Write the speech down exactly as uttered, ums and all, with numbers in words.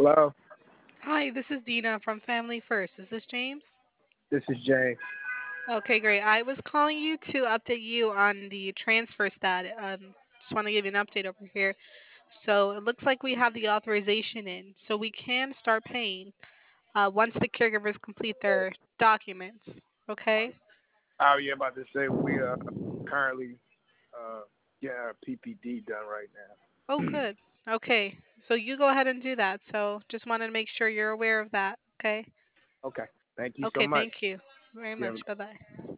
Hello, Hi, this is Dina from Family First. Is this James? this is James. Okay, great. I was calling you to update you on the transfer status. Um, just want to give you an update over here. So it looks like we have the authorization in, so we can start paying uh, once the caregivers complete their documents. Okay. Oh, yeah, about to say we are currently uh, getting our P P D done right Oh, now. good. Okay. So you go ahead and do that. So just wanted to make sure you're aware of that. Okay. Okay, thank you so Okay. much. Thank you very You have much. Bye bye.